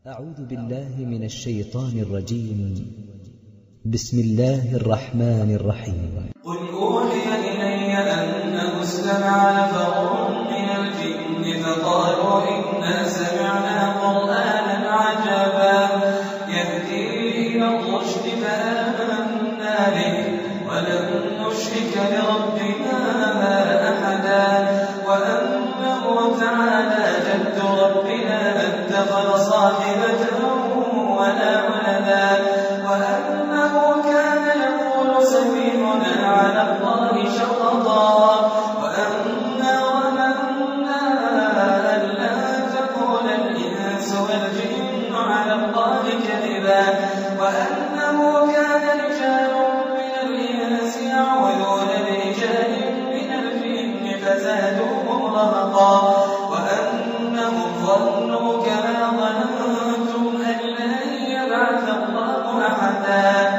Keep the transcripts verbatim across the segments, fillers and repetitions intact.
أعوذ بالله من الشيطان الرجيم. بسم الله الرحمن الرحيم. قل أوحي إلي أنه استمع نفر من الجن فقالوا إنا سمعنا قرآنا عجبا يهدي إلى الرشد فآمنا به ولن نشرك بربنا أحدا وأنه تعالى جد ربنا ما اتخذ صاحبة ولا ولدا وأنه كان يقول سفيهنا على الله شططا وأنا ظننا أن لا تقول الإنس والجن على الله كذبا وأنه كان رجال من الإنس يعوذون برجال من الجن فزادوهم رهقا وأنهم ظنوا كما ظننتم أن لن يبعث الله أحدا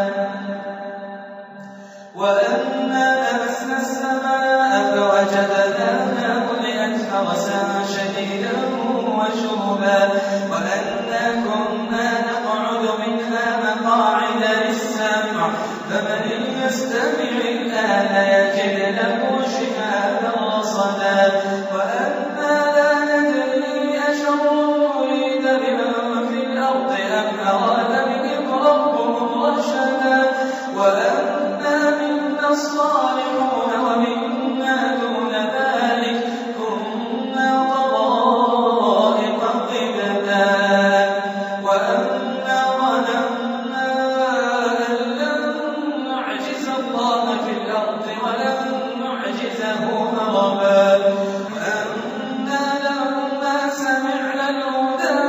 وأنا لمسنا السماء فوجدناها ملئت حرسا شديدا وشهبا وأنا كنا نقعد منها مقاعد للسمع فمن يستمع الآن يجد له شهابا رصدا وأنا لا ندري أشر أريد بمن في الأرض أم أراد بهم ربهم رشدا وأنا منا الصالحون ومنا دون ذلك كنا طرائق قددا وأنا ظننا أن لن نعجز الله في الأرض ولن نعجزه هربا وأنا لما سمعنا الهدى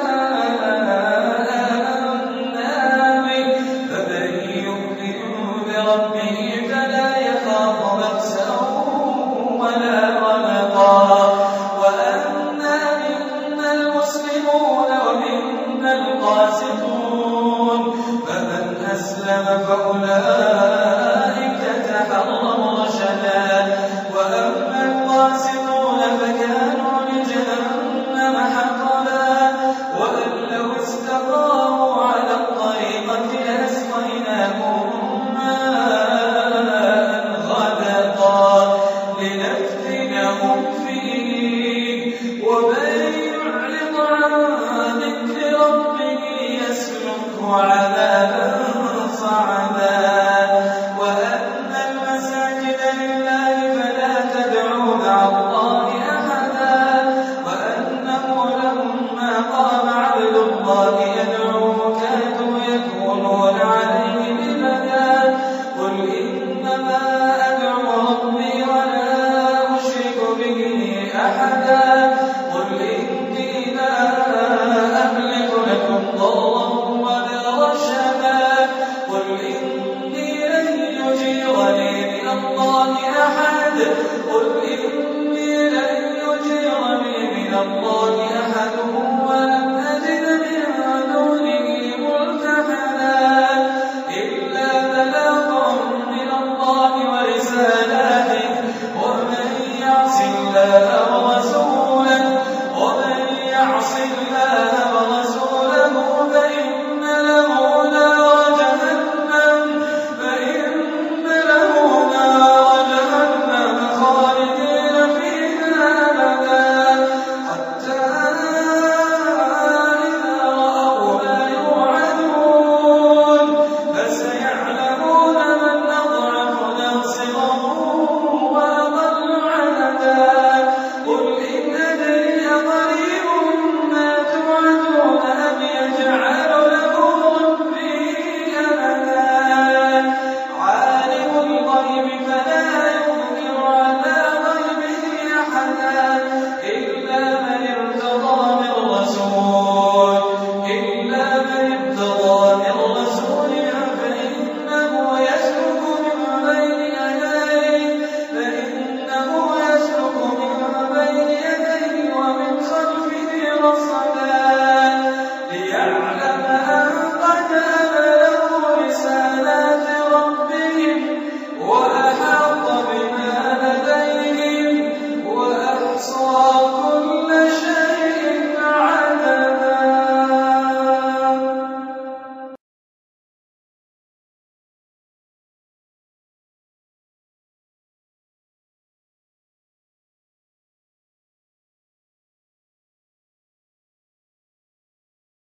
آمنا به فمن يؤمن بربه فلا يخاف بأسا ولا رهقا وأنا منا المسلمون ومنا القاسطون فمن أسلم فأولئك تحروا رشدا وأما القاسطون فكانوا لجهنم حطبا وأن لو استقاموا على الطريقة لأسقيناهم لنفتنهم فيه ومن يعرض عن ذكر ربه يسلكه عذابا صعدا وأن المساجد لله فلا تدعوا مع الله أحدا وأنه لما قام عبد الله